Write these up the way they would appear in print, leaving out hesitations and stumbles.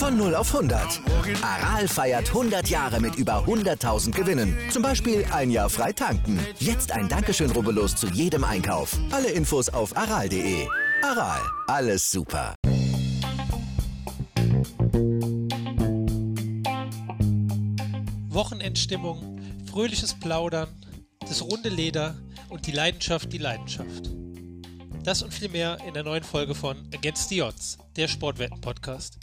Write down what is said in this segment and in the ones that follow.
Von 0 auf 100. Aral feiert 100 Jahre mit über 100.000 Gewinnen. Zum Beispiel ein Jahr frei tanken. Jetzt ein Dankeschön, rubbellos zu jedem Einkauf. Alle Infos auf aral.de. Aral, alles super. Wochenendstimmung, fröhliches Plaudern, das runde Leder und die Leidenschaft, die Leidenschaft. Das und viel mehr in der neuen Folge von Against the Odds, der Sportwetten-Podcast.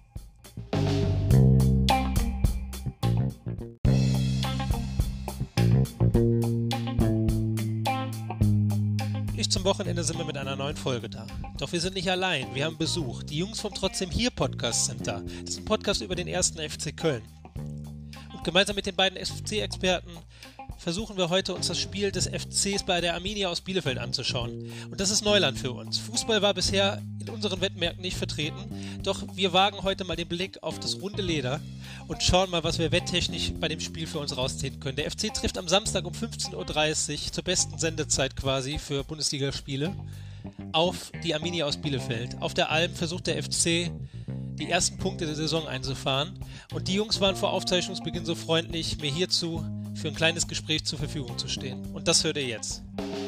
Zum Wochenende sind wir mit einer neuen Folge da. Doch wir sind nicht allein, wir haben Besuch. Die Jungs vom Trotzdem hier Podcast sind da. Das ist ein Podcast über den 1. FC Köln. Und gemeinsam mit den beiden FC-Experten versuchen wir heute, uns das Spiel des FCs bei der Arminia aus Bielefeld anzuschauen. Und das ist Neuland für uns. Fußball war bisher in unseren Wettmärkten nicht vertreten, doch wir wagen heute mal den Blick auf das runde Leder und schauen mal, was wir wetttechnisch bei dem Spiel für uns rausziehen können. Der FC trifft am Samstag um 15.30 Uhr zur besten Sendezeit quasi für Bundesligaspiele auf die Arminia aus Bielefeld. Auf der Alm versucht der FC die ersten Punkte der Saison einzufahren und die Jungs waren vor Aufzeichnungsbeginn so freundlich, mir hierzu für ein kleines Gespräch zur Verfügung zu stehen. Und das hört ihr jetzt.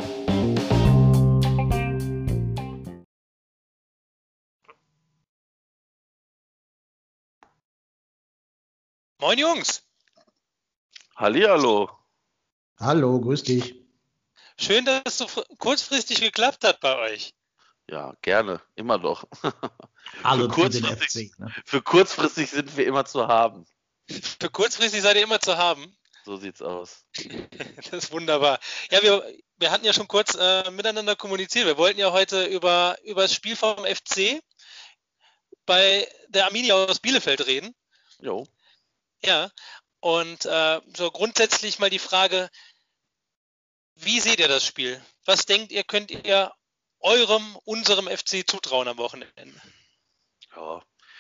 Moin Jungs! Hallihallo! Hallo, grüß dich. Schön, dass es so kurzfristig geklappt hat bei euch. Ja, gerne, immer doch. Hallo für den FC. Ne? Für kurzfristig sind wir immer zu haben. Für kurzfristig seid ihr immer zu haben? So sieht's aus. Das ist wunderbar. Ja, wir hatten ja schon kurz miteinander kommuniziert. Wir wollten ja heute über das Spiel vom FC bei der Arminia aus Bielefeld reden. Jo. Ja, und so grundsätzlich mal die Frage, wie seht ihr das Spiel? Was denkt ihr, könnt ihr unserem FC zutrauen am Wochenende? Ja,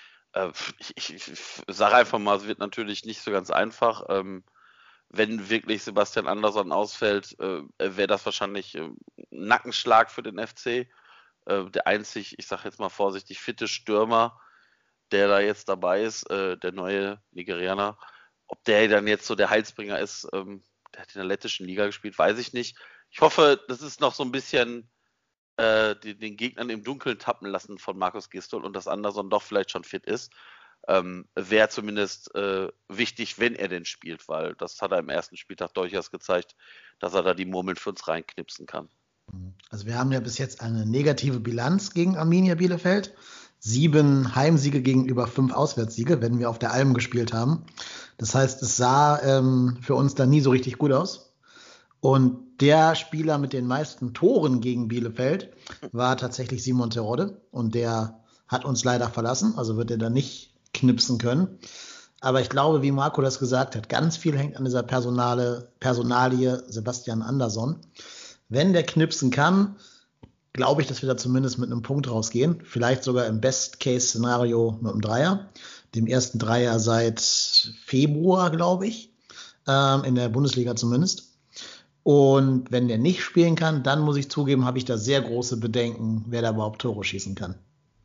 ich sage einfach mal, es wird natürlich nicht so ganz einfach. Wenn wirklich Sebastian Andersson ausfällt, wäre das wahrscheinlich ein Nackenschlag für den FC. Der einzig, ich sage jetzt mal vorsichtig, fitte Stürmer, der da jetzt dabei ist, der neue Nigerianer, ob der dann jetzt so der Heilsbringer ist, der hat in der lettischen Liga gespielt, weiß ich nicht. Ich hoffe, das ist noch so ein bisschen den Gegnern im Dunkeln tappen lassen von Markus Gisdol und dass Andersson doch vielleicht schon fit ist. Wäre zumindest wichtig, wenn er denn spielt, weil das hat er im ersten Spieltag durchaus gezeigt, dass er da die Murmeln für uns reinknipsen kann. Also wir haben ja bis jetzt eine negative Bilanz gegen Arminia Bielefeld. 7 Heimsiege gegenüber 5 Auswärtssiege, wenn wir auf der Alm gespielt haben. Das heißt, es sah für uns dann nie so richtig gut aus. Und der Spieler mit den meisten Toren gegen Bielefeld war tatsächlich Simon Terodde. Und der hat uns leider verlassen, also wird er dann nicht knipsen können. Aber ich glaube, wie Marco das gesagt hat, ganz viel hängt an dieser Personalie Sebastian Andersson. Wenn der knipsen kann, glaube ich, dass wir da zumindest mit einem Punkt rausgehen. Vielleicht sogar im Best-Case-Szenario mit einem Dreier. Dem ersten Dreier seit Februar, glaube ich. In der Bundesliga zumindest. Und wenn der nicht spielen kann, dann muss ich zugeben, habe ich da sehr große Bedenken, wer da überhaupt Tore schießen kann.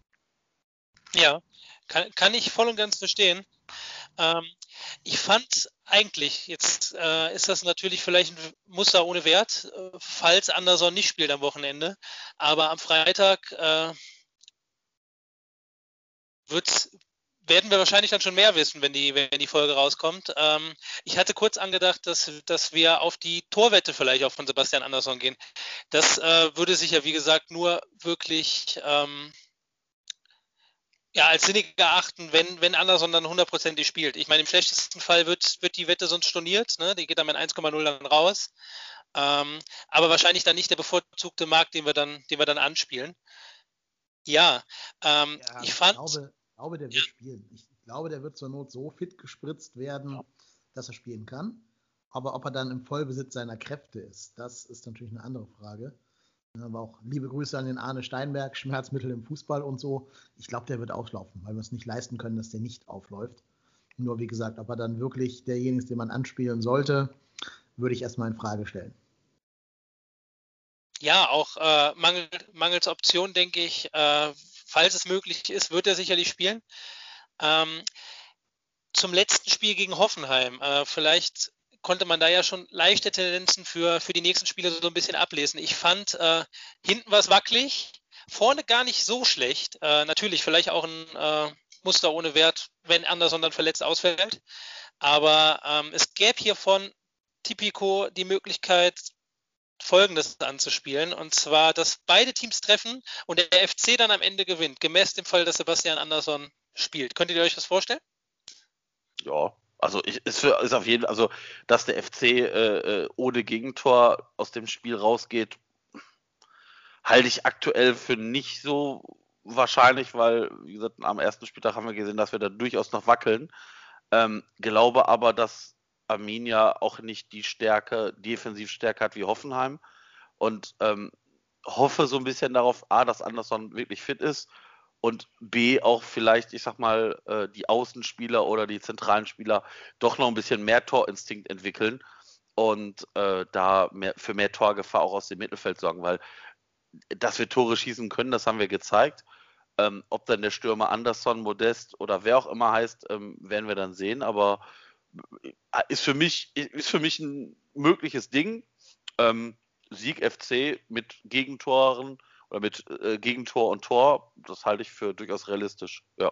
Ja, kann ich voll und ganz verstehen. Ich fand eigentlich, jetzt ist das natürlich vielleicht ein Muster ohne Wert, falls Andersson nicht spielt am Wochenende, aber am Freitag werden wir wahrscheinlich dann schon mehr wissen, wenn die Folge rauskommt. Ich hatte kurz angedacht, dass wir auf die Torwette vielleicht auch von Sebastian Andersson gehen. Das würde sich ja, wie gesagt, nur wirklich als sinnig erachten, wenn Andersson dann 100%ig spielt. Ich meine, im schlechtesten Fall wird die Wette sonst storniert, ne? Die geht dann mit 1,0 dann raus. Aber wahrscheinlich dann nicht der bevorzugte Markt, den wir dann anspielen. Ja, ich glaube, der wird spielen. Ich glaube, der wird zur Not so fit gespritzt werden, dass er spielen kann. Aber ob er dann im Vollbesitz seiner Kräfte ist, das ist natürlich eine andere Frage. Aber auch liebe Grüße an den Arne Steinberg, Schmerzmittel im Fußball und so. Ich glaube, der wird auflaufen, weil wir es nicht leisten können, dass der nicht aufläuft. Nur wie gesagt, ob er dann wirklich derjenige ist, den man anspielen sollte, würde ich erstmal in Frage stellen. Ja, auch mangels Option, denke ich, falls es möglich ist, wird er sicherlich spielen. Ähm, Zum letzten Spiel gegen Hoffenheim. Vielleicht konnte man da ja schon leichte Tendenzen für die nächsten Spiele so ein bisschen ablesen. Ich fand, hinten war es wackelig, vorne gar nicht so schlecht. Natürlich vielleicht auch ein Muster ohne Wert, wenn Anderson dann verletzt ausfällt. Aber es gäbe hier von Tipico die Möglichkeit, Folgendes anzuspielen. Und zwar, dass beide Teams treffen und der FC dann am Ende gewinnt, gemäß dem Fall, dass Sebastian Andersson spielt. Könntet ihr euch das vorstellen? Ja, also ist auf jeden Fall, also dass der FC ohne Gegentor aus dem Spiel rausgeht, halte ich aktuell für nicht so wahrscheinlich, weil, wie gesagt, am ersten Spieltag haben wir gesehen, dass wir da durchaus noch wackeln. Glaube aber, dass Arminia auch nicht die Defensivstärke hat wie Hoffenheim und hoffe so ein bisschen darauf, A, dass Anderson wirklich fit ist und B, auch vielleicht, ich sag mal, die Außenspieler oder die zentralen Spieler doch noch ein bisschen mehr Torinstinkt entwickeln und da für mehr Torgefahr auch aus dem Mittelfeld sorgen, weil dass wir Tore schießen können, das haben wir gezeigt. Ob dann der Stürmer Anderson, Modest oder wer auch immer heißt, werden wir dann sehen, aber ist für mich ein mögliches Ding. Sieg FC mit Gegentoren oder mit Gegentor und Tor, das halte ich für durchaus realistisch. Ja.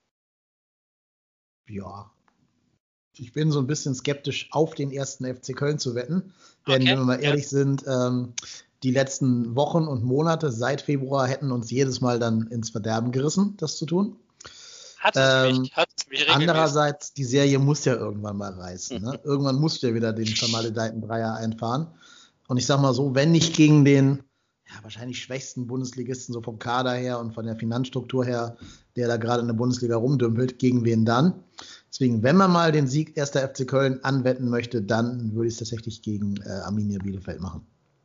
Ja. Ich bin so ein bisschen skeptisch, auf den ersten FC Köln zu wetten. Denn wenn wir mal ehrlich sind, die letzten Wochen und Monate seit Februar hätten uns jedes Mal dann ins Verderben gerissen, das zu tun. Hat es mich regelmäßig. Andererseits, die Serie muss ja irgendwann mal reißen. Ne? Irgendwann musst du ja wieder den vermaledeiten Dreier einfahren. Und ich sag mal so, wenn nicht gegen den wahrscheinlich schwächsten Bundesligisten, so vom Kader her und von der Finanzstruktur her, der da gerade in der Bundesliga rumdümpelt, gegen wen dann? Deswegen, wenn man mal den Sieg 1. FC Köln anwetten möchte, dann würde ich es tatsächlich gegen Arminia Bielefeld machen.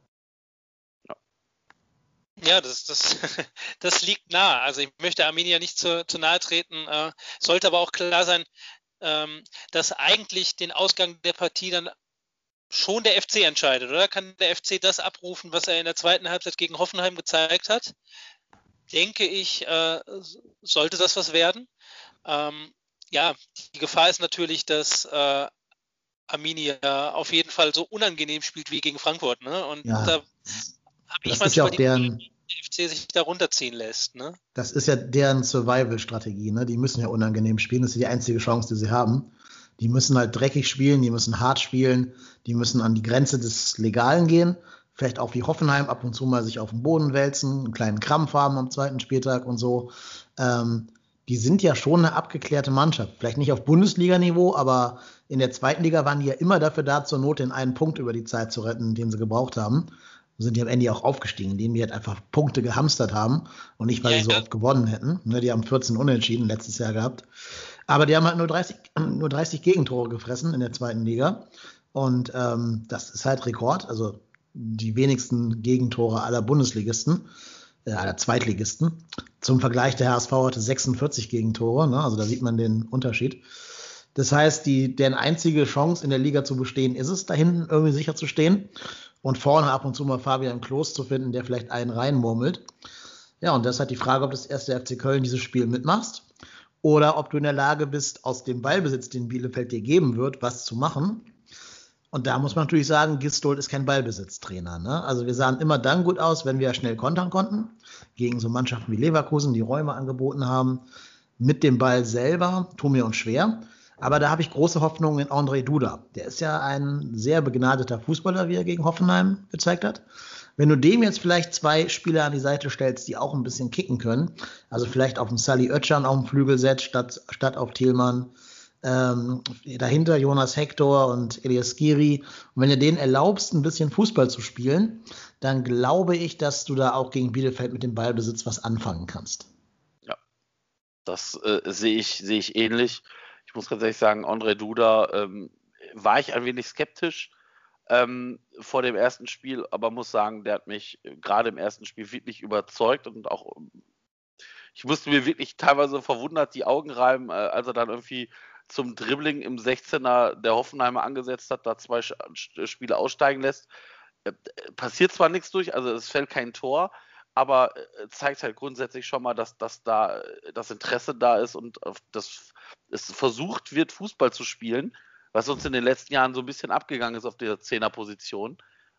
Ja, das liegt nah. Also ich möchte Arminia nicht zu nahe treten, sollte aber auch klar sein, dass eigentlich den Ausgang der Partie dann schon der FC entscheidet, oder? Kann der FC das abrufen, was er in der zweiten Halbzeit gegen Hoffenheim gezeigt hat? Denke ich, sollte das was werden. Die Gefahr ist natürlich, dass Arminia auf jeden Fall so unangenehm spielt wie gegen Frankfurt, ne? Und da habe ich manchmal der FC sich da runterziehen lässt, ne? Das ist ja deren Survival-Strategie, ne? Die müssen ja unangenehm spielen, das ist die einzige Chance, die sie haben. Die müssen halt dreckig spielen, die müssen hart spielen, die müssen an die Grenze des Legalen gehen, vielleicht auch wie Hoffenheim ab und zu mal sich auf den Boden wälzen, einen kleinen Krampf haben am zweiten Spieltag und so. Die sind ja schon eine abgeklärte Mannschaft. Vielleicht nicht auf Bundesliga-Niveau, aber in der zweiten Liga waren die ja immer dafür da, zur Not den einen Punkt über die Zeit zu retten, den sie gebraucht haben. Sind die am Ende auch aufgestiegen, indem die halt einfach Punkte gehamstert haben und nicht, weil sie so oft gewonnen hätten. Die haben 14 Unentschieden letztes Jahr gehabt. Aber die haben halt nur 30 Gegentore gefressen in der zweiten Liga. Und das ist halt Rekord. Also die wenigsten Gegentore aller Bundesligisten, aller Zweitligisten. Zum Vergleich, der HSV hatte 46 Gegentore. Ne? Also da sieht man den Unterschied. Das heißt, deren einzige Chance in der Liga zu bestehen, ist es, da hinten irgendwie sicher zu stehen. Und vorne ab und zu mal Fabian Klos zu finden, der vielleicht einen reinmurmelt. Ja, und das ist halt die Frage, ob das 1. FC Köln dieses Spiel mitmachst oder ob du in der Lage bist, aus dem Ballbesitz, den Bielefeld dir geben wird, was zu machen. Und da muss man natürlich sagen, Gistol ist kein Ballbesitztrainer. Ne? Also wir sahen immer dann gut aus, wenn wir schnell kontern konnten, gegen so Mannschaften wie Leverkusen, die Räume angeboten haben, mit dem Ball selber, tun wir uns schwer. Aber da habe ich große Hoffnung in André Duda. Der ist ja ein sehr begnadeter Fußballer, wie er gegen Hoffenheim gezeigt hat. Wenn du dem jetzt vielleicht 2 Spieler an die Seite stellst, die auch ein bisschen kicken können, also vielleicht auf den Sally Özcan auf dem Flügel setzt, statt auf Thielmann, dahinter Jonas Hector und Elias Skiri. Und wenn du denen erlaubst, ein bisschen Fußball zu spielen, dann glaube ich, dass du da auch gegen Bielefeld mit dem Ballbesitz was anfangen kannst. Ja, das sehe ich ähnlich. Ich muss ganz ehrlich sagen, André Duda war ich ein wenig skeptisch vor dem ersten Spiel, aber muss sagen, der hat mich gerade im ersten Spiel wirklich überzeugt und auch ich musste mir wirklich teilweise verwundert die Augen reiben, als er dann irgendwie zum Dribbling im 16er der Hoffenheimer angesetzt hat, da 2 Spiele aussteigen lässt. Passiert zwar nichts durch, also es fällt kein Tor, aber zeigt halt grundsätzlich schon mal, dass da das Interesse da ist und dass es versucht wird, Fußball zu spielen, was uns in den letzten Jahren so ein bisschen abgegangen ist auf der Zehnerposition.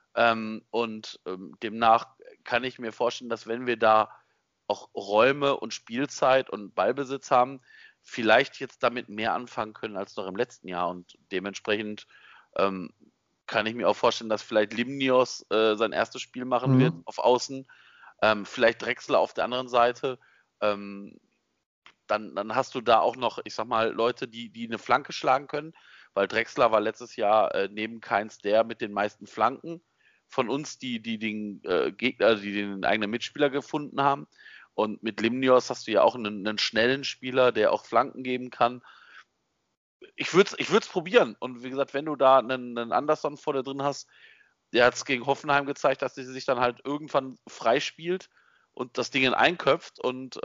Demnach kann ich mir vorstellen, dass wenn wir da auch Räume und Spielzeit und Ballbesitz haben, vielleicht jetzt damit mehr anfangen können als noch im letzten Jahr. Und dementsprechend kann ich mir auch vorstellen, dass vielleicht Limnios sein erstes Spiel machen wird auf Außen, vielleicht Drexler auf der anderen Seite. Dann hast du da auch noch, ich sag mal, Leute, die eine Flanke schlagen können, weil Drexler war letztes Jahr neben Keins der mit den meisten Flanken von uns, die den Gegner, die den eigenen Mitspieler gefunden haben. Und mit Limnios hast du ja auch einen schnellen Spieler, der auch Flanken geben kann. Ich würde es probieren. Und wie gesagt, wenn du da einen Anderson vor dir drin hast, der hat es gegen Hoffenheim gezeigt, dass sie sich dann halt irgendwann freispielt und das Ding einköpft. Und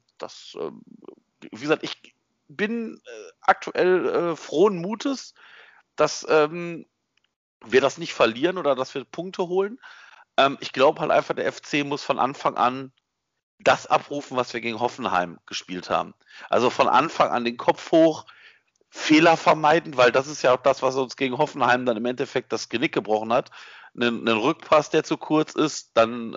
wie gesagt, ich bin aktuell frohen Mutes, dass wir das nicht verlieren oder dass wir Punkte holen. Ich glaube halt einfach, der FC muss von Anfang an das abrufen, was wir gegen Hoffenheim gespielt haben. Also von Anfang an den Kopf hoch, Fehler vermeiden, weil das ist ja auch das, was uns gegen Hoffenheim dann im Endeffekt das Genick gebrochen hat. Einen Rückpass, der zu kurz ist, dann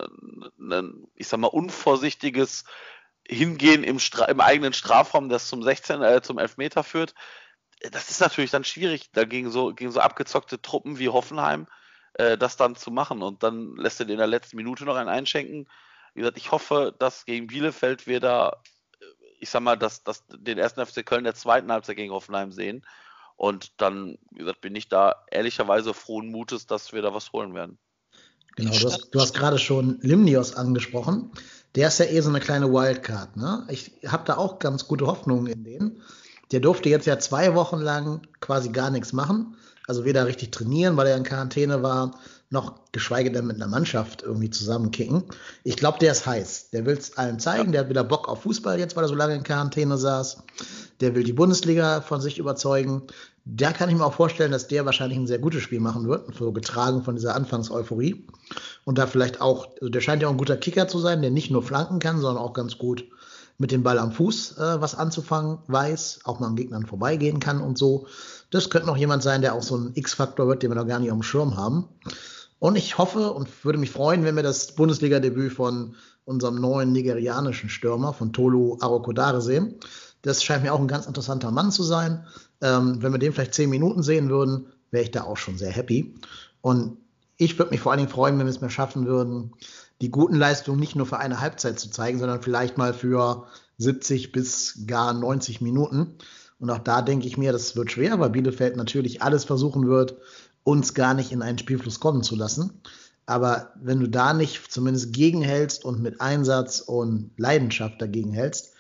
ich sag mal, unvorsichtiges Hingehen im eigenen Strafraum, das zum Elfmeter führt. Das ist natürlich dann schwierig, da gegen so abgezockte Truppen wie Hoffenheim das dann zu machen. Und dann lässt er in der letzten Minute noch einen einschenken. Wie gesagt, ich hoffe, dass gegen Bielefeld wir da, ich sag mal, dass den ersten FC Köln der zweiten Halbzeit gegen Hoffenheim sehen. Und dann, wie gesagt, bin ich da ehrlicherweise frohen Mutes, dass wir da was holen werden. Genau, du hast gerade schon Limnios angesprochen. Der ist ja so eine kleine Wildcard, ne? Ich habe da auch ganz gute Hoffnungen in den. Der durfte jetzt ja 2 Wochen lang quasi gar nichts machen. Also weder richtig trainieren, weil er in Quarantäne war, noch geschweige denn mit einer Mannschaft irgendwie zusammenkicken. Ich glaube, der ist heiß. Der will es allen zeigen. Der hat wieder Bock auf Fußball jetzt, weil er so lange in Quarantäne saß. Der will die Bundesliga von sich überzeugen. Da kann ich mir auch vorstellen, dass der wahrscheinlich ein sehr gutes Spiel machen wird, so getragen von dieser Anfangseuphorie. Und da vielleicht auch, also der scheint ja auch ein guter Kicker zu sein, der nicht nur flanken kann, sondern auch ganz gut mit dem Ball am Fuß was anzufangen weiß, auch mal an Gegnern vorbeigehen kann und so. Das könnte noch jemand sein, der auch so ein X-Faktor wird, den wir noch gar nicht auf dem Schirm haben. Und ich hoffe und würde mich freuen, wenn wir das Bundesliga-Debüt von unserem neuen nigerianischen Stürmer, von Tolu Arokodare sehen. Das scheint mir auch ein ganz interessanter Mann zu sein. Wenn wir den vielleicht 10 Minuten sehen würden, wäre ich da auch schon sehr happy. Und ich würde mich vor allen Dingen freuen, wenn wir es mehr schaffen würden, die guten Leistungen nicht nur für eine Halbzeit zu zeigen, sondern vielleicht mal für 70 bis gar 90 Minuten. Und auch da denke ich mir, das wird schwer, weil Bielefeld natürlich alles versuchen wird, uns gar nicht in einen Spielfluss kommen zu lassen. Aber wenn du da nicht zumindest gegenhältst und mit Einsatz und Leidenschaft dagegen hältst,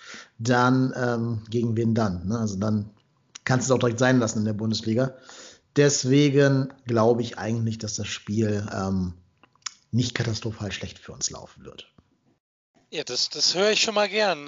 dann gegen wen dann? Ne? Also dann kannst du es auch direkt sein lassen in der Bundesliga. Deswegen glaube ich eigentlich, dass das Spiel nicht katastrophal schlecht für uns laufen wird. Ja, das höre ich schon mal gern.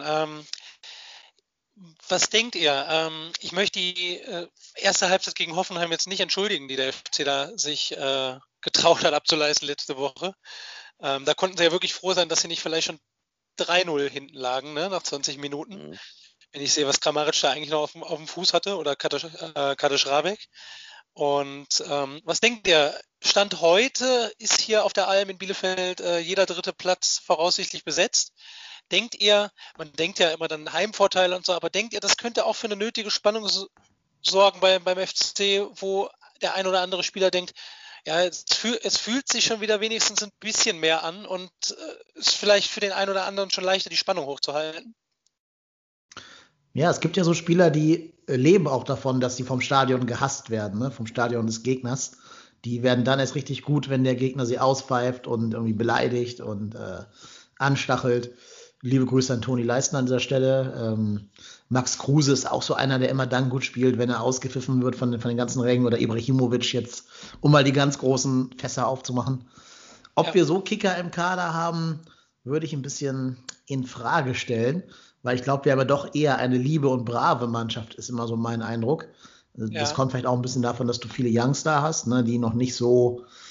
Was denkt ihr? Ich möchte die erste Halbzeit gegen Hoffenheim jetzt nicht entschuldigen, die der FC da sich getraut hat abzuleisten letzte Woche. Da konnten sie ja wirklich froh sein, dass sie nicht vielleicht schon 3-0 hinten lagen, ne, nach 20 Minuten. Mhm. Wenn ich sehe, was Kramaric da eigentlich noch auf dem Fuß hatte oder Kadesh Rabek. Und was denkt ihr? Stand heute ist hier auf der Alm in Bielefeld jeder dritte Platz voraussichtlich besetzt. Denkt ihr, man denkt ja immer dann Heimvorteile und so, aber denkt ihr, das könnte auch für eine nötige Spannung sorgen beim FC, wo der ein oder andere Spieler denkt, ja, es fühlt sich schon wieder wenigstens ein bisschen mehr an und ist vielleicht für den einen oder anderen schon leichter, die Spannung hochzuhalten? Ja, es gibt ja so Spieler, die leben auch davon, dass sie vom Stadion gehasst werden, ne? Vom Stadion des Gegners. Die werden dann erst richtig gut, wenn der Gegner sie auspfeift und irgendwie beleidigt und anstachelt. Liebe Grüße an Toni Leistner an dieser Stelle. Max Kruse ist auch so einer, der immer dann gut spielt, wenn er ausgepfiffen wird von den ganzen Rängen. Oder Ibrahimovic jetzt, um mal die ganz großen Fässer aufzumachen. Ob wir so Kicker im Kader haben, würde ich ein bisschen in Frage stellen. Weil ich glaube, wir aber doch eher eine liebe und brave Mannschaft, ist immer so mein Eindruck. Das kommt vielleicht auch ein bisschen davon, dass du viele Youngster hast, ne, die noch nicht so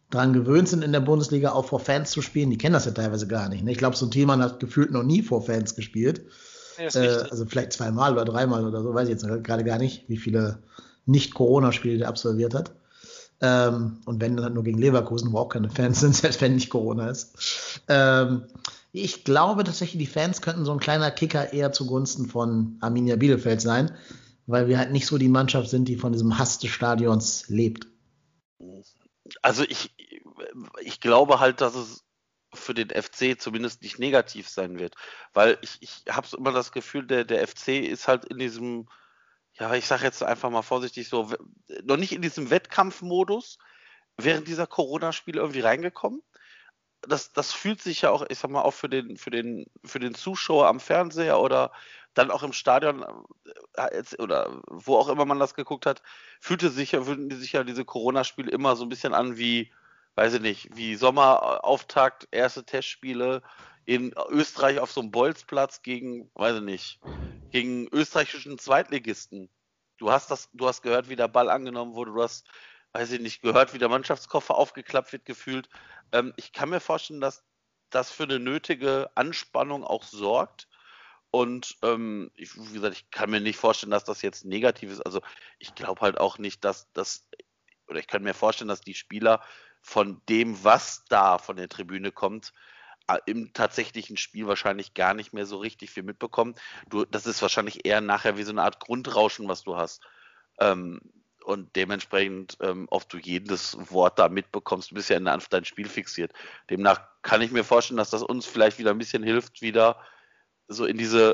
daran gewöhnt sind, in der Bundesliga auch vor Fans zu spielen, die kennen das ja teilweise gar nicht. Ne? Ich glaube, so ein Thielmann hat gefühlt noch nie vor Fans gespielt. Ja, ist richtig. Also vielleicht 2-mal oder 3-mal oder so, weiß ich jetzt gerade gar nicht, wie viele Nicht-Corona-Spiele der absolviert hat. Und wenn dann nur gegen Leverkusen, wo auch keine Fans sind, selbst wenn nicht Corona ist. Ich glaube tatsächlich, die Fans könnten so ein kleiner Kicker eher zugunsten von Arminia Bielefeld sein, weil wir halt nicht so die Mannschaft sind, die von diesem Hass des Stadions lebt. Also ich glaube halt, dass es für den FC zumindest nicht negativ sein wird, weil ich habe immer das Gefühl, der FC ist halt in diesem, ja, ich sage jetzt einfach mal vorsichtig so, noch nicht in diesem Wettkampfmodus während dieser Corona-Spiele irgendwie reingekommen. Das fühlt sich ja auch, ich sag mal, auch für den Zuschauer am Fernseher oder dann auch im Stadion oder wo auch immer man das geguckt hat, fühlten sich ja diese Corona-Spiele immer so ein bisschen an wie, weiß ich nicht, wie Sommerauftakt, erste Testspiele in Österreich auf so einem Bolzplatz gegen, weiß ich nicht, gegen österreichischen Zweitligisten. Du hast gehört, wie der Ball angenommen wurde, du hast, weiß ich nicht, gehört, wie der Mannschaftskoffer aufgeklappt wird, gefühlt. Ich kann mir vorstellen, dass das für eine nötige Anspannung auch sorgt. Und wie gesagt, ich kann mir nicht vorstellen, dass das jetzt negativ ist. Also ich glaube halt auch nicht, oder ich kann mir vorstellen, dass die Spieler von dem, was da von der Tribüne kommt, im tatsächlichen Spiel wahrscheinlich gar nicht mehr so richtig viel mitbekommen. Das ist wahrscheinlich eher nachher wie so eine Art Grundrauschen, was du hast. Und dementsprechend, ob du jedes Wort da mitbekommst, du bist ja auf dein Spiel fixiert. Demnach kann ich mir vorstellen, dass das uns vielleicht wieder ein bisschen hilft, wieder so in dieses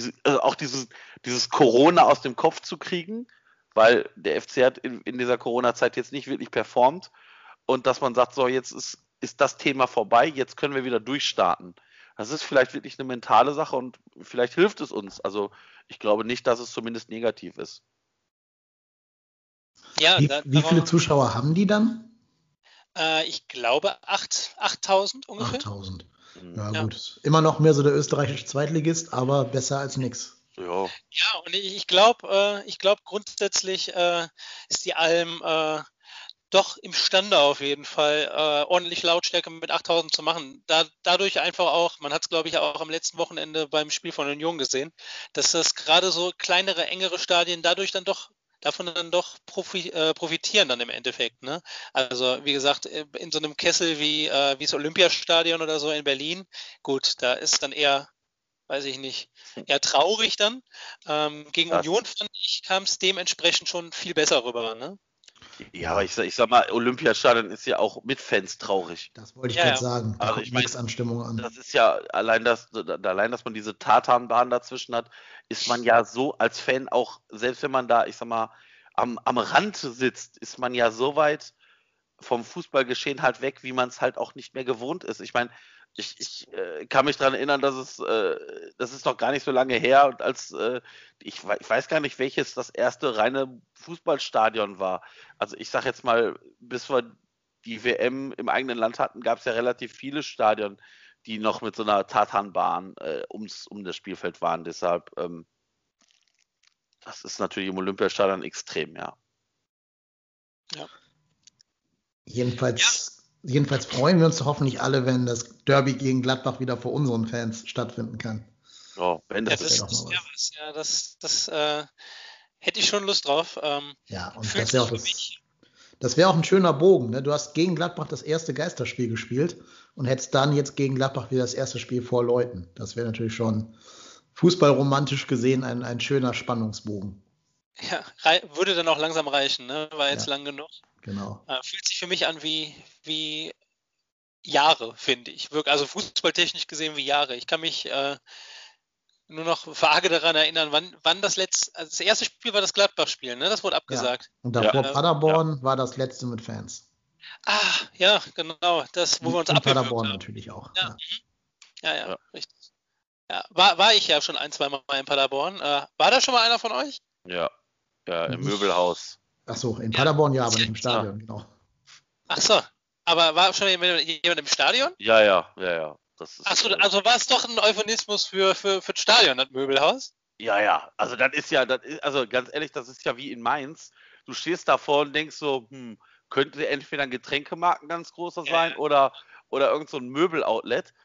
Corona aus dem Kopf zu kriegen, weil der FC hat in dieser Corona-Zeit jetzt nicht wirklich performt und dass man sagt, so jetzt ist das Thema vorbei, jetzt können wir wieder durchstarten. Das ist vielleicht wirklich eine mentale Sache und vielleicht hilft es uns. Also ich glaube nicht, dass es zumindest negativ ist. Ja, wie viele Zuschauer haben die dann? Ich glaube 8.000 ungefähr. 8.000. Ja, gut. Immer noch mehr so der österreichische Zweitligist, aber besser als nix. Ja, und ich glaube grundsätzlich ist die Alm doch imstande auf jeden Fall ordentlich Lautstärke mit 8.000 zu machen. Dadurch einfach auch, man hat es glaube ich auch am letzten Wochenende beim Spiel von Union gesehen, dass das gerade so kleinere, engere Stadien davon dann doch profitieren dann im Endeffekt. Ne? Also wie gesagt, in so einem Kessel wie das Olympiastadion oder so in Berlin, gut, da ist dann eher, weiß ich nicht, eher traurig dann. Gegen Union, fand ich, kam es dementsprechend schon viel besser rüber. Ne? Ja, aber ich sag mal, Olympiastadion ist ja auch mit Fans traurig. Das wollte ich gerade sagen. Da Also kommt nichts an Stimmung an. Das ist ja allein, dass man diese Tatanbahn dazwischen hat, ist man ja so als Fan auch, selbst wenn man da, ich sag mal, am Rand sitzt, ist man ja so weit vom Fußballgeschehen halt weg, wie man es halt auch nicht mehr gewohnt ist. Ich meine, ich kann mich daran erinnern, das ist noch gar nicht so lange her, und ich weiß gar nicht, welches das erste reine Fußballstadion war. Also ich sag jetzt mal, bis wir die WM im eigenen Land hatten, gab es ja relativ viele Stadien, die noch mit so einer Tatanbahn um das Spielfeld waren. Deshalb, das ist natürlich im Olympiastadion extrem, ja. Ja. Jedenfalls freuen wir uns doch hoffentlich alle, wenn das Derby gegen Gladbach wieder vor unseren Fans stattfinden kann. Ja, wenn das ist ja das hätte ich schon Lust drauf. Ja, und das wäre auch ein schöner Bogen. Ne? Du hast gegen Gladbach das erste Geisterspiel gespielt und hättest dann jetzt gegen Gladbach wieder das erste Spiel vor Leuten. Das wäre natürlich schon fußballromantisch gesehen ein schöner Spannungsbogen. Ja, würde dann auch langsam reichen, ne? War jetzt lang genug. Genau. Fühlt sich für mich an wie Jahre, finde ich. Also fußballtechnisch gesehen wie Jahre. Ich kann mich nur noch vage daran erinnern, wann das erste Spiel war das Gladbach-Spiel, ne? Das wurde abgesagt. Ja. Und davor Paderborn war das letzte mit Fans. Ah, ja, genau. Das, wo wir uns abgewürgt haben. Paderborn natürlich auch. Ja, richtig. Ja, war ich ja schon 1-2 Mal in Paderborn. War da schon mal einer von euch? Ja, im Möbelhaus. Achso, in Paderborn ja, aber nicht im Stadion, genau. Ach so, aber war schon jemand im Stadion? Ja. Achso, also war es doch ein Euphemismus für das Stadion, das Möbelhaus? Ja, also also ganz ehrlich, das ist ja wie in Mainz. Du stehst davor und denkst so, könnte entweder ein Getränkemarkt ein ganz großer sein oder irgend so ein Möbel-Outlet.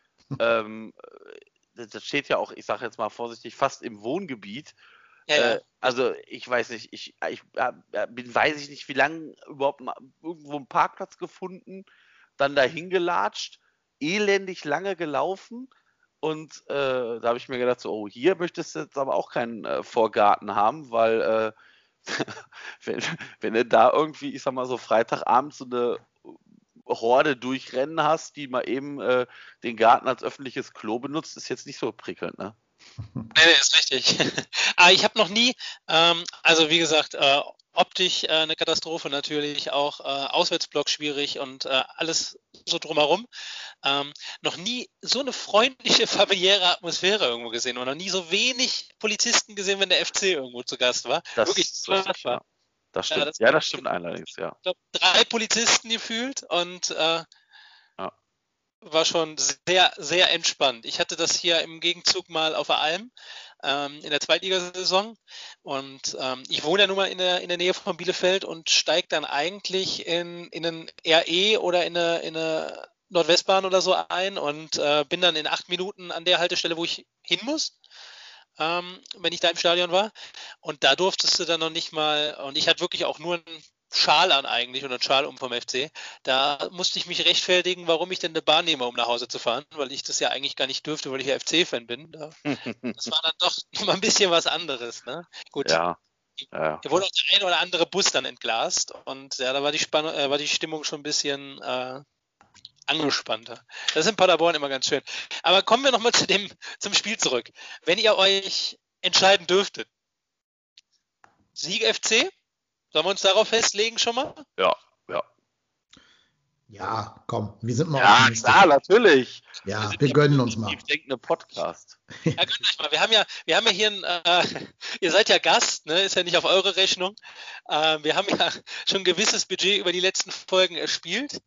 Das steht ja auch, ich sage jetzt mal vorsichtig, fast im Wohngebiet. Also ich weiß nicht, weiß ich nicht, wie lange überhaupt mal irgendwo einen Parkplatz gefunden, dann dahin gelatscht, elendig lange gelaufen und da habe ich mir gedacht, so, oh, hier möchtest du jetzt aber auch keinen Vorgarten haben, weil wenn du da irgendwie, ich sag mal so Freitagabend so eine Horde durchrennen hast, die mal eben den Garten als öffentliches Klo benutzt, ist jetzt nicht so prickelnd, ne? Nee, ist richtig. Aber ich habe noch nie, also wie gesagt, optisch eine Katastrophe natürlich, auch Auswärtsblock schwierig und alles so drumherum. Noch nie so eine freundliche, familiäre Atmosphäre irgendwo gesehen und noch nie so wenig Polizisten gesehen, wenn der FC irgendwo zu Gast war. Wirklich, das war richtig, ja. Das stimmt. Das stimmt allerdings, ja. Ich glaube, 3 Polizisten gefühlt und war schon sehr, sehr entspannt. Ich hatte das hier im Gegenzug mal auf der Alm in der Zweitligasaison und ich wohne ja nun mal in der Nähe von Bielefeld und steige dann eigentlich in einen RE oder in eine Nordwestbahn oder so ein und bin dann in 8 Minuten an der Haltestelle, wo ich hin muss, wenn ich da im Stadion war. Und da durftest du dann noch nicht mal, und ich hatte wirklich auch nur einen Schal an eigentlich oder einen Schal vom FC. Da musste ich mich rechtfertigen, warum ich denn eine Bahn nehme, um nach Hause zu fahren, weil ich das ja eigentlich gar nicht dürfte, weil ich ja FC-Fan bin. Das war dann doch nochmal ein bisschen was anderes. Ne? Gut. Ja. Da wurde auch der ein oder andere Bus dann entglast und ja, da war die Stimmung schon ein bisschen angespannter. Das ist in Paderborn immer ganz schön. Aber kommen wir nochmal zum Spiel zurück. Wenn ihr euch entscheiden dürftet, Sieg FC? Sollen wir uns darauf festlegen schon mal? Ja. Ja, komm, wir sind mal optimistisch. Ja, klar, natürlich. Ja, wir gönnen uns mal. Ich denke, ein Podcast. Ja, gönnt euch mal. Wir haben ja hier ihr seid ja Gast, ne? Ist ja nicht auf eure Rechnung. Wir haben ja schon ein gewisses Budget über die letzten Folgen erspielt.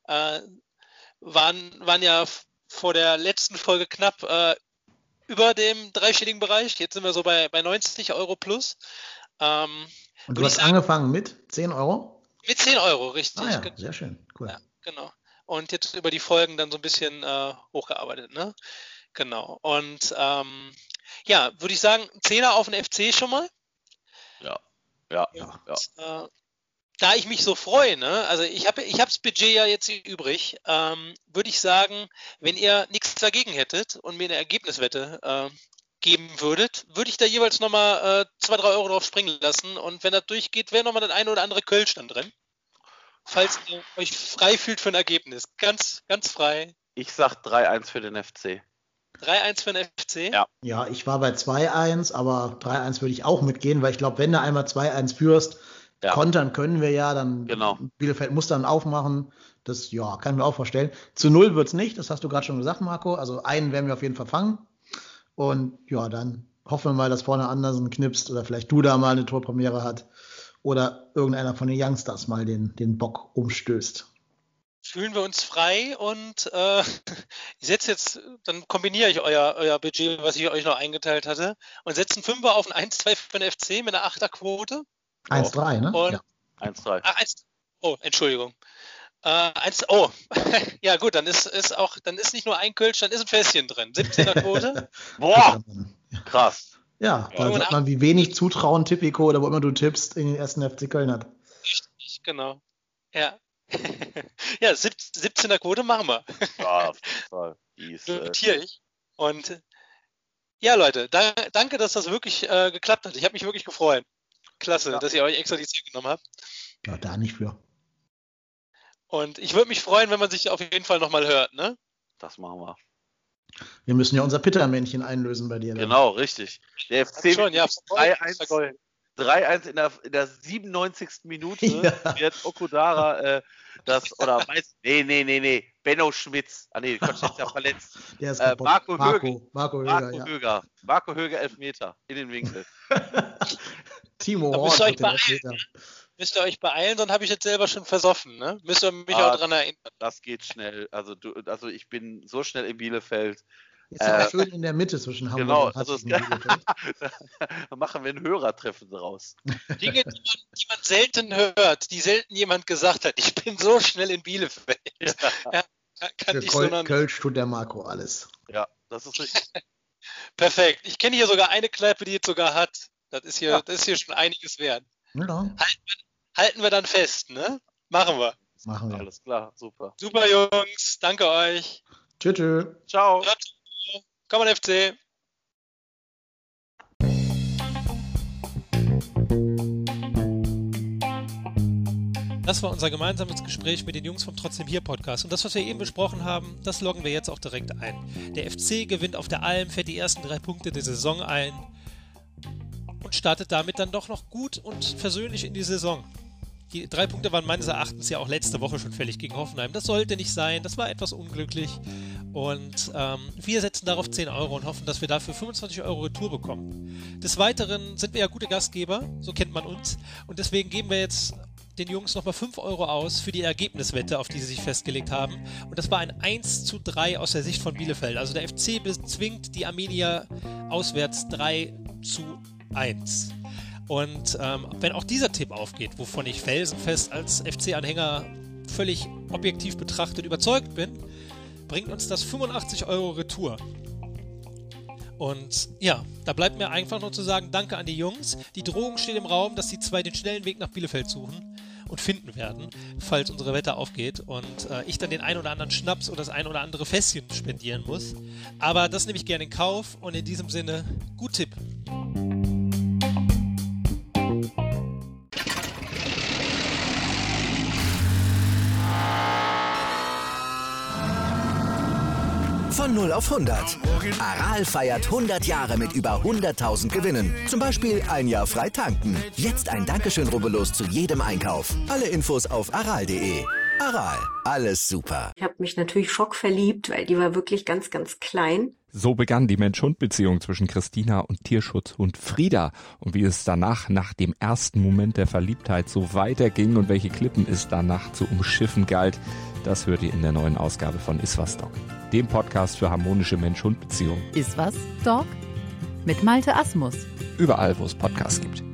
Waren ja vor der letzten Folge knapp über dem dreistelligen Bereich. Jetzt sind wir so bei 90 Euro plus. Und du hast angefangen mit 10 Euro? Mit 10 Euro, richtig. Ah ja, sehr schön, cool. Ja, genau. Und jetzt über die Folgen dann so ein bisschen hochgearbeitet, ne? Genau. Und würde ich sagen, 10er auf den FC schon mal? Ja. Da ich mich so freue, ne? Also ich habe das Budget ja jetzt übrig, würde ich sagen, wenn ihr nichts dagegen hättet und mir eine Ergebniswette geben würdet, würde ich da jeweils nochmal 2-3 Euro drauf springen lassen und wenn das durchgeht, wäre nochmal das eine oder andere Kölsch dann drin. Falls ihr euch frei fühlt für ein Ergebnis. Ganz, ganz frei. Ich sag 3-1 für den FC. 3-1 für den FC? Ja, ich war bei 2-1, aber 3-1 würde ich auch mitgehen, weil ich glaube, wenn du einmal 2-1 führst, kontern können wir ja, dann Bielefeld muss dann aufmachen. Das, kann ich mir auch vorstellen. Zu 0 wird es nicht, das hast du gerade schon gesagt, Marco. Also einen werden wir auf jeden Fall fangen. Und dann hoffen wir mal, dass vorne Andersen knipst oder vielleicht Duda mal eine Torpremiere hat oder irgendeiner von den Youngsters mal den Bock umstößt. Fühlen wir uns frei und ich setze jetzt, dann kombiniere ich euer Budget, was ich euch noch eingeteilt hatte und setze einen 5er auf ein 1-2 für den FC mit einer 8er-Quote. 1-3, ne? Und, 1-3. Entschuldigung. Ja gut, dann ist nicht nur ein Kölsch, dann ist ein Fässchen drin. 17er Quote. Boah, krass. Ja, da sagt man, wie wenig Zutrauen Tipico oder wo immer du tippst in den ersten FC Köln hat. Richtig, genau. Ja. Ja, 17er Quote machen wir. Ja, auf jeden Fall. Notiere ich. Und ja, Leute, danke, dass das wirklich geklappt hat. Ich habe mich wirklich gefreut. Klasse, dass ihr euch extra die Zeit genommen habt. Ja, da nicht für. Und ich würde mich freuen, wenn man sich auf jeden Fall nochmal hört, ne? Das machen wir. Wir müssen ja unser Pittermännchen einlösen bei dir. Genau, richtig. Der FC schon, 3-1 in der 97. Minute wird Okudara Benno Schmitz. Quatsch, ist ja verletzt. Der ist Marco Höger. Marco Höger, Elfmeter in den Winkel. Timo Horn mit den Elfmeter. Müsst ihr euch beeilen, sonst habe ich jetzt selber schon versoffen, ne? Müsst ihr mich auch dran erinnern. Das geht schnell. Also ich bin so schnell in Bielefeld. Ist ja auch schön in der Mitte zwischen Hamburg und also Bielefeld. da machen wir ein Hörertreffen draus. Dinge, die man selten hört, die selten jemand gesagt hat. Ich bin so schnell in Bielefeld. Ja, kann ich so noch nicht. Kölsch tut der Marco alles. Ja, das ist richtig. Perfekt. Ich kenne hier sogar eine Kneipe, die es sogar hat. Das ist hier schon einiges wert. Ja. Halten wir dann fest, ne? Machen wir. Machen wir. Alles klar, super. Super, Jungs. Danke euch. Tschüss. Ciao. Komm on, FC. Das war unser gemeinsames Gespräch mit den Jungs vom Trotzdem hier Podcast. Und das, was wir eben besprochen haben, das loggen wir jetzt auch direkt ein. Der FC gewinnt auf der Alm, fährt die ersten 3 Punkte der Saison ein und startet damit dann doch noch gut und versöhnlich in die Saison. Die 3 Punkte waren meines Erachtens ja auch letzte Woche schon fällig gegen Hoffenheim. Das sollte nicht sein, das war etwas unglücklich. Und wir setzen darauf 10 Euro und hoffen, dass wir dafür 25 Euro Retour bekommen. Des Weiteren sind wir ja gute Gastgeber, so kennt man uns. Und deswegen geben wir jetzt den Jungs nochmal 5 Euro aus für die Ergebniswette, auf die sie sich festgelegt haben. Und das war ein 1:3 aus der Sicht von Bielefeld. Also der FC bezwingt die Arminia auswärts 3:1. Und wenn auch dieser Tipp aufgeht, wovon ich felsenfest als FC-Anhänger völlig objektiv betrachtet überzeugt bin, bringt uns das 85 Euro Retour. Und ja, da bleibt mir einfach nur zu sagen, danke an die Jungs. Die Drohung steht im Raum, dass die zwei den schnellen Weg nach Bielefeld suchen und finden werden, falls unsere Wette aufgeht und ich dann den ein oder anderen Schnaps oder das ein oder andere Fässchen spendieren muss. Aber das nehme ich gerne in Kauf und in diesem Sinne, gut Tipp. Von 0 auf 100. Aral feiert 100 Jahre mit über 100.000 Gewinnen. Zum Beispiel ein Jahr frei tanken. Jetzt ein Dankeschön, rubbellos zu jedem Einkauf. Alle Infos auf aral.de. Aral, alles super. Ich habe mich natürlich schockverliebt, weil die war wirklich ganz, ganz klein. So begann die Mensch-Hund-Beziehung zwischen Christina und Tierschutzhund Frieda. Und wie es danach, nach dem ersten Moment der Verliebtheit, so weiterging und welche Klippen es danach zu umschiffen galt, das hört ihr in der neuen Ausgabe von Iswas Dog, dem Podcast für harmonische Mensch-Hund-Beziehungen. Iswas Dog mit Malte Asmus. Überall, wo es Podcasts gibt.